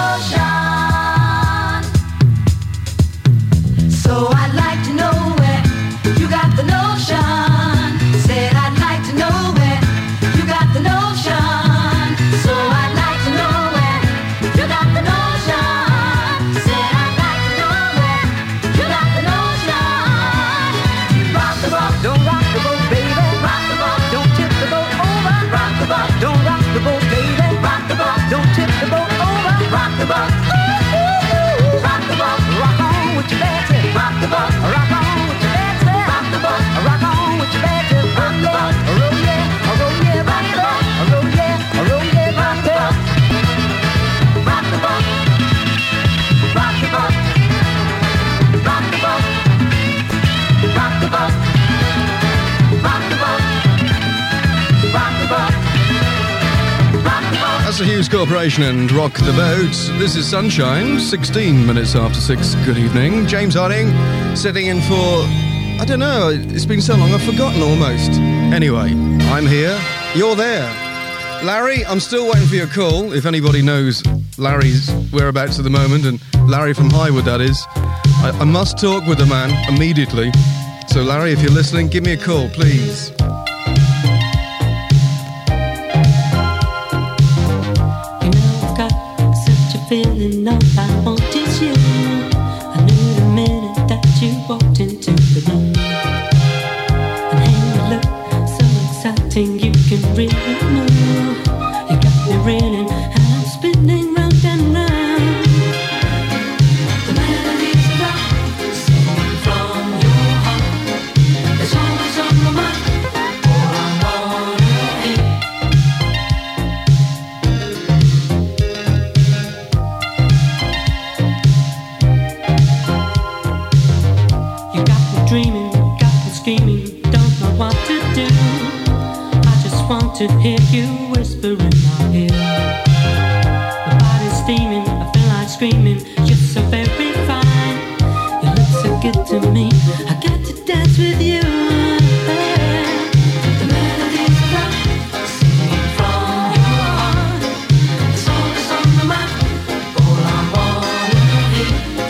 devotion. So I'd like to know where you got the notion. Said I'd like to know where you got the notion. So I'd like to know where you got the notion. Said I'd like to know where you got the notion. Rock the boat, don't rock the boat, baby. Rock the boat, don't tip the boat over. Rock the boat, don't rock the boat, baby. Rock the boat, don't tip the boat over. Rock the boat, ooh, ooh, ooh. Rock the boat, rock on with your dancing. Rock the boat, rock on with your dancing. Rock the boat, rock on with your dancing. Rock the boat, roll yeah, roll yeah, rock the boat, roll yeah, roll yeah, rock the boat. Rock the boat, rock the boat, rock the boat, rock the boat, rock the boat, rock the boat, rock the boat. That's the Hughes Corporation and Rock the Boat. This is Sunshine, sixteen minutes after six. Good evening. James Harding sitting in for, I don't know, it's been so long I've forgotten almost. Anyway, I'm here, you're there. Larry, I'm still waiting for your call, if anybody knows Larry's whereabouts at the moment, and Larry from Highwood, that is. I, I must talk with the man immediately. So Larry, if you're listening, give me a call, please. I've got such a feeling all I want is you. I knew the minute that you walked into the room. And hey, you look so exciting, you can really move. You got me reeling and I'm spinning round and round. The melodies of love singing from your heart. There's always on my mind. All I wanna hear. You got me dreaming, got me screaming, don't know what to do. I just want to hear you whisper in my ear. My body's steaming, I feel like screaming, you're so very fine. You look so good to me, I got to dance with you. The melodies of love singing from your heart. It's always on my mind, all I wanna hear.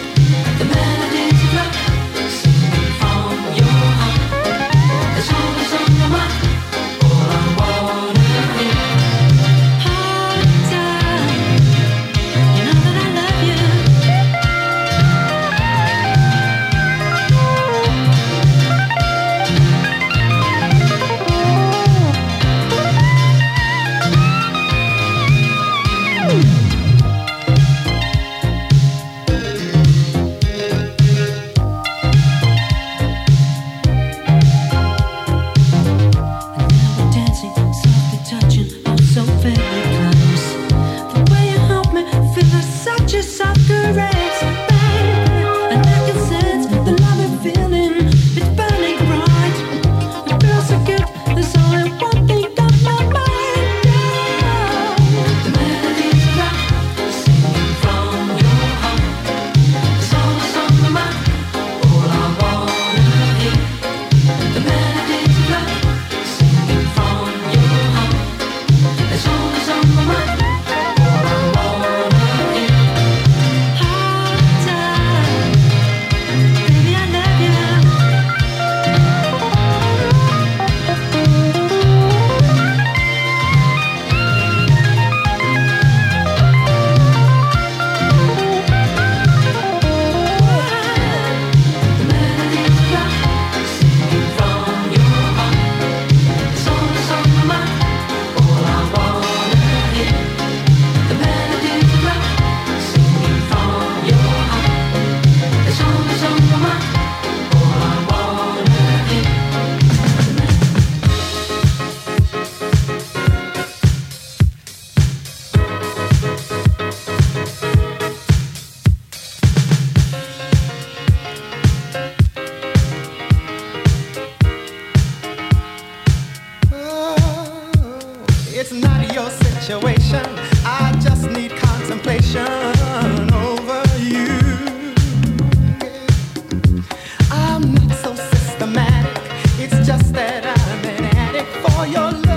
I'm not so systematic. It's just that I'm an addict for your love.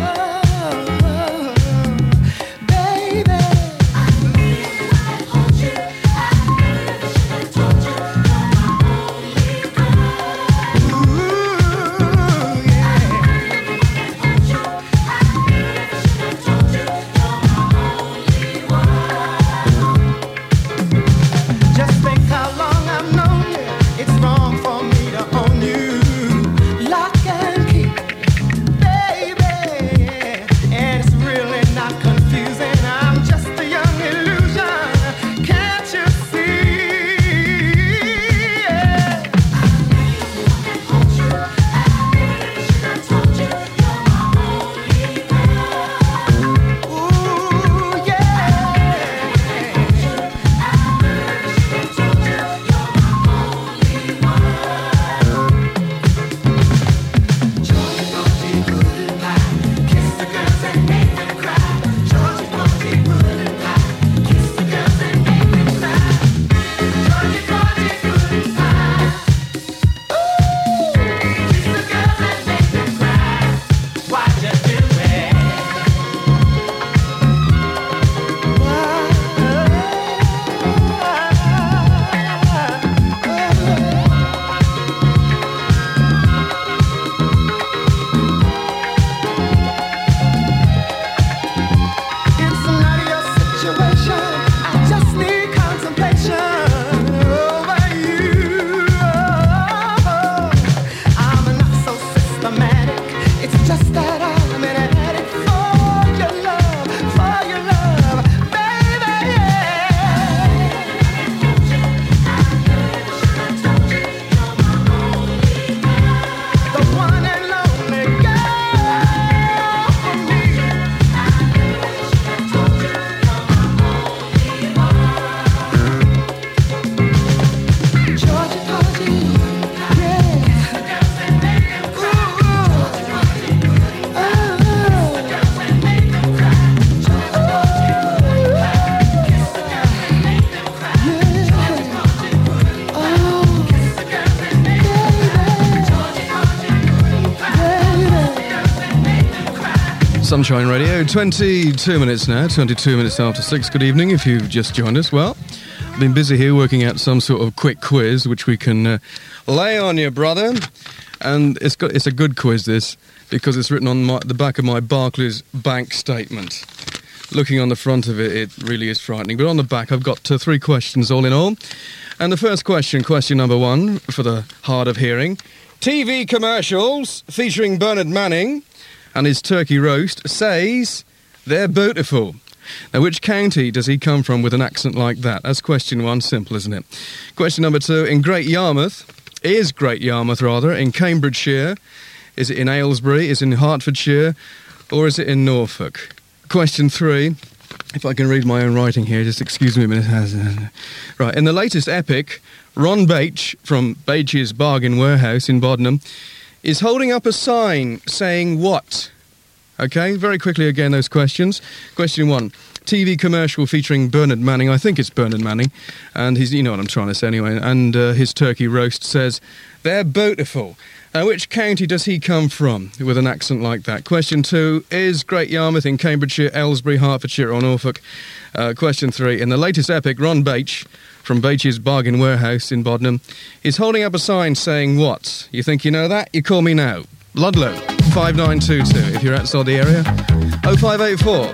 Sunshine Radio, twenty-two minutes now, twenty-two minutes after six. Good evening if you've just joined us. Well, I've been busy here working out some sort of quick quiz which we can uh, lay on you, brother. And it's got it's a good quiz, this, because it's written on my, the back of my Barclays bank statement. Looking on the front of it, it really is frightening. But on the back, I've got uh, three questions all in all. And the first question, question number one, for the hard of hearing. T V commercials featuring Bernard Manning and his turkey roast says they're beautiful. Now, which county does he come from with an accent like that? That's question one. Simple, isn't it? Question number two. In Great Yarmouth, is Great Yarmouth, rather, in Cambridgeshire? Is it in Aylesbury? Is it in Hertfordshire? Or is it in Norfolk? Question three. If I can read my own writing here, just excuse me a minute. Right, in the latest epic, Ron Bache from Bache's Bargain Warehouse in Bodnam is holding up a sign saying what? Okay, very quickly again, those questions. Question one, T V commercial featuring Bernard Manning. I think it's Bernard Manning. And he's, you know what I'm trying to say anyway. And uh, his turkey roast says, they're beautiful. Now, which county does he come from with an accent like that? Question two, is Great Yarmouth in Cambridgeshire, Aylesbury, Hertfordshire or Norfolk? Uh, question three, in the latest epic, Ron Bache from Bache's Bargain Warehouse in Bodnam is holding up a sign saying what? You think you know that? You call me now. Ludlow, five nine two two, if you're outside the area. oh five eight four.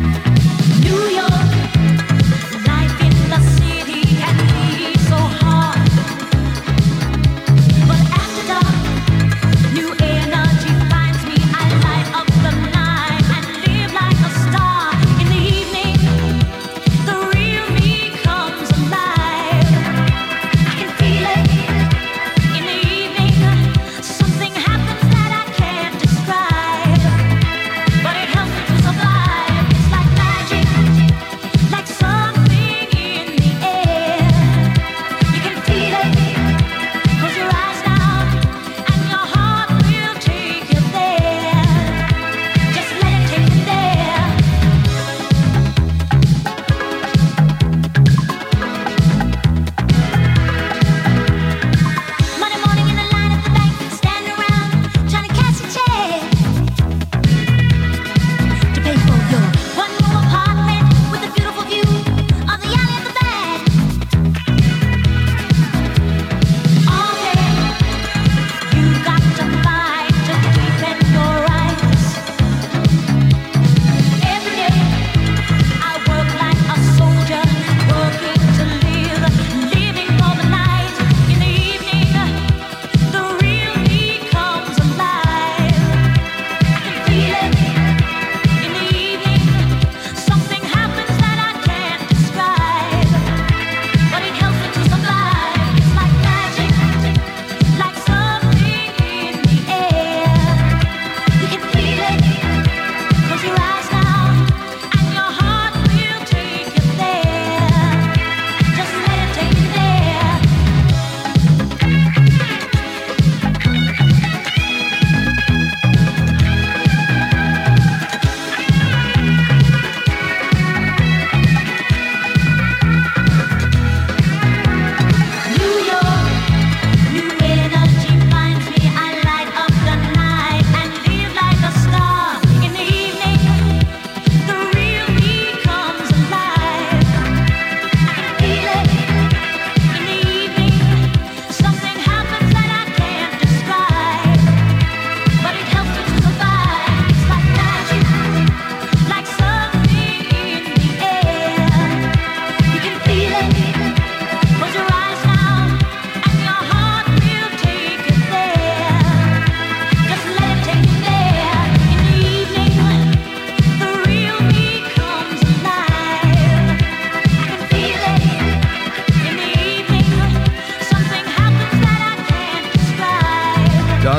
New York, life in the city can be so hard.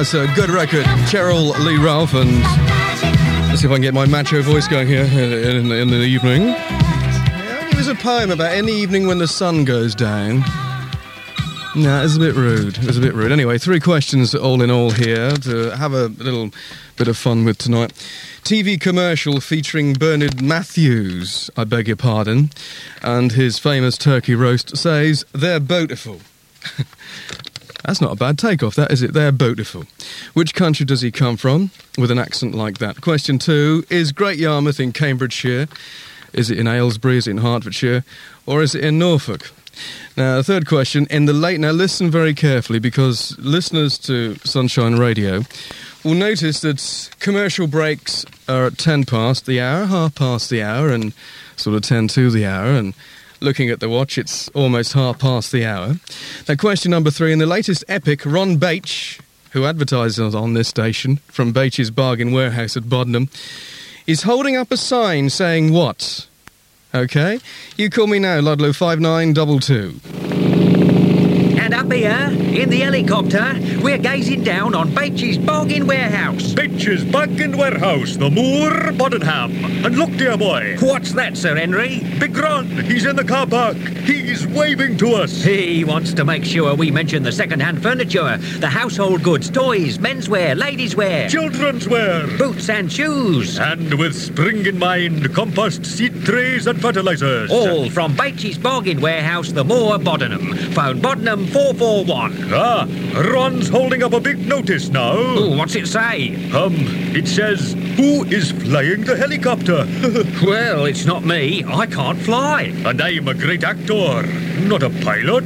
That's a good record. Cheryl Lee Ralph, and let's see if I can get my macho voice going here in, in, in the evening. Yeah, it was a poem about any evening when the sun goes down. Nah, it's a bit rude. It's a bit rude. Anyway, three questions all in all here to have a little bit of fun with tonight. T V commercial featuring Bernard Matthews, I beg your pardon, and his famous turkey roast says, "They're beautiful." That's not a bad takeoff, that, is it? They're beautiful. Which country does he come from with an accent like that? Question two, is Great Yarmouth in Cambridgeshire? Is it in Aylesbury? Is it in Hertfordshire? Or is it in Norfolk? Now, the third question, in the late... Now, listen very carefully, because listeners to Sunshine Radio will notice that commercial breaks are at ten past the hour, half past the hour, and sort of ten to the hour, and looking at the watch, it's almost half past the hour. Now, question number three, in the latest epic, Ron Bache, who advertises on this station, from Bache's Bargain Warehouse at Bodnam, is holding up a sign saying what? OK? You call me now, Ludlow five nine two two. And up here, in the helicopter, we're gazing down on Bache's Bargain Warehouse. Bache's Bargain Warehouse, the Moor, Bodenham. And look, dear boy. What's that, Sir Henry? Big Ron, he's in the car park. He's waving to us. He wants to make sure we mention the second-hand furniture, the household goods, toys, menswear, ladies' wear, children's wear, boots and shoes. And with spring in mind, compost, seed trays and fertilizers. All from Bache's Bargain Warehouse, the Moor, Bodenham. Phone Bodenham four four one. Ah, Ron's holding up a big notice now. Oh, what's it say? Um, it says, who is flying the helicopter? Well, it's not me. I can't fly. And I'm a great actor, not a pilot.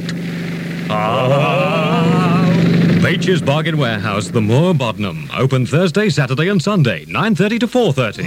Ah. Bache's Bargain Warehouse, the Moor, Bodnam. Open Thursday, Saturday and Sunday, nine thirty to four thirty.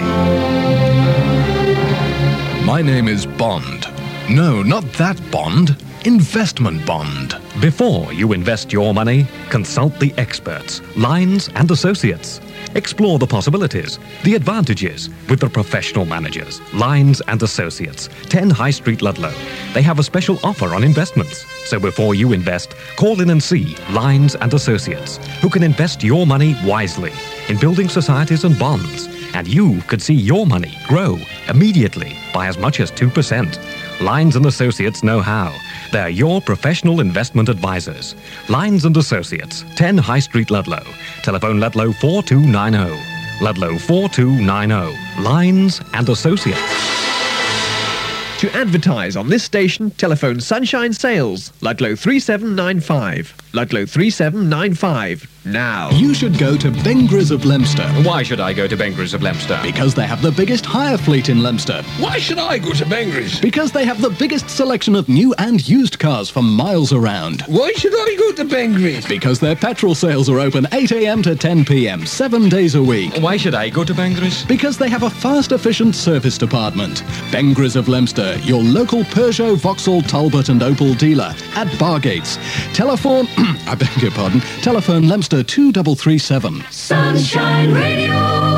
My name is Bond. No, not that Bond. Investment Bond. Before you invest your money, consult the experts, Lines and Associates. Explore the possibilities, the advantages with the professional managers, Lines and Associates, ten High Street, Ludlow. They have a special offer on investments. So before you invest, call in and see Lines and Associates, who can invest your money wisely in building societies and bonds. And you could see your money grow immediately by as much as two percent. Lines and Associates know how. They're your professional investment advisors. Lines and Associates, ten High Street, Ludlow. Telephone Ludlow four two nine zero. Ludlow four two nine zero. Lines and Associates. To advertise on this station, telephone Sunshine Sales, Ludlow three seven nine five. Ludlow three seven nine five. Now. You should go to Bengris of Leominster. Why should I go to Bengris of Leominster? Because they have the biggest hire fleet in Leominster. Why should I go to Bengris? Because they have the biggest selection of new and used cars for miles around. Why should I go to Bengris? Because their petrol sales are open eight a.m. to ten p.m, seven days a week. Why should I go to Bengris? Because they have a fast, efficient service department. Bengris of Leominster, your local Peugeot, Vauxhall, Talbot and Opel dealer at Bargates. Telephone, I beg your pardon, telephone Leominster two three three seven. Sunshine Radio.